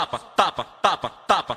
tapa, tapa, tapa, tapa.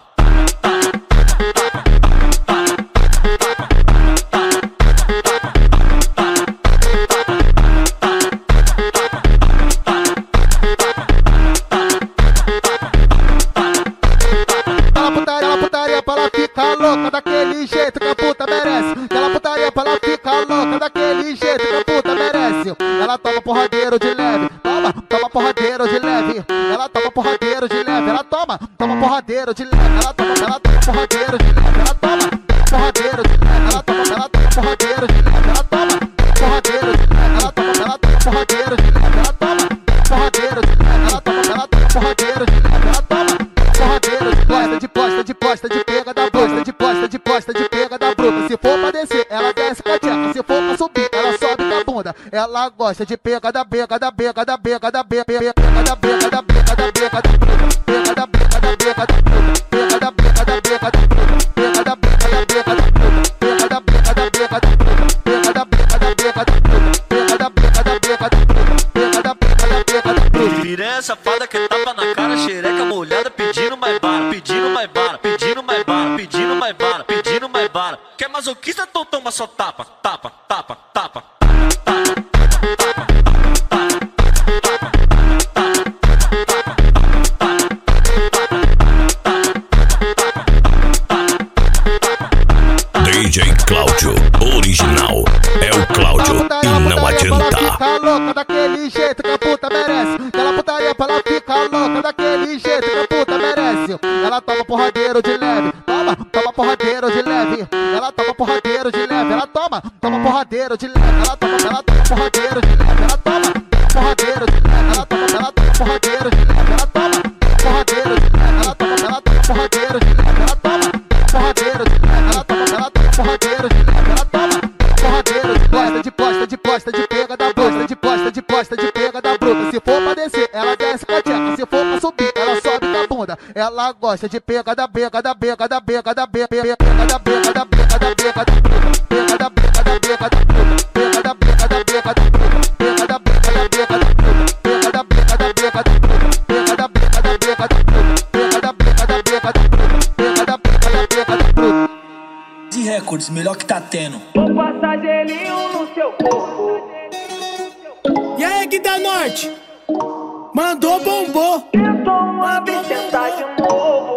Aquela putaria pra ela ficar louca daquele jeito que a puta merece. Aquela putaria pra ela ficar louca daquele jeito que a puta merece. Ela toma porradeiro de leve, toma porradeiro de leve. Ela toma porradeiro de leve, ela toma porradeiro de leve. Ela toma porradeiro de leve, ela toma porradeiro de leve. Ela toma porradeiro de leve, ela toma porradeiro de leve. Ela toma porradeiro de leve, ela toma porradeiro de leve. Ela toma porradeiro de leve, ela toma porradeiro de posta, de pega da bruta, de posta, de pega da bruta. Se for pra descer, ela desce com a tcheca. Se for pra subir, ela sobe com a bunda. Ela gosta de pega da bega da bega da bega da bega da bega da bega da bega da bruta. Pega da bega da bega da bruta. Pega da bega da bega da bruta. Pega da bega da bega da bruta. Pega da bega da bega da bruta. Pega da bega da bega da bruta. Pega da bega da bega da bruta. Pega da bega da bega da bruta. Piranha safada que tapa na cara, xereca molhada, pedindo mais bala, pedindo mais bala, pedindo mais bala, pedindo mais bala, pedindo mais bala. Quer masoquista, então toma só tapa, tapa, tapa, tapa. DJ Cláudio, original, é o Cláudio e não adianta. Ela fica louca daquele jeito que a puta merece. Aquela putaria pra ela ficar louca daquele jeito que a puta merece. Ela toma porradeiro de leve, toma porradeiro de leve. Ela toma porradeiro de leve, ela toma porradeiro de leve. Ela toma porradeiro de leve, ela toma porradeiro de leve. Ela toma porradeiro de leve, ela toma porradeiro de leve. Ela toma porradeiro de leve, ela toma porradeiro de leve. Ela toma porradeiro de leve, ela toma porradeiro de posta, de pega da bruta, de posta, de pega da bruta. Se for pra descer, ela desce com a tcheca. Se for pra subir, ela sobe com a bunda. Ela gosta de pega da bega da bega da bega da bega, pega da bega da bega da bega da bruta. Pega da bega da bega da bruta. Pega da bega da bega da bruta. Pega da bega da bega da bruta. Pega da bega da bega da bruta. Pega da bega da bega da bruta. Pega da bega da bega da bruta. Pega da bega da bega da bruta. De recordes, melhor que tá tendo. Vou passar gelinho no seu corpo. E aí, que da Norte? Mandou, bombou. Tentou uma vez, tentar de novo.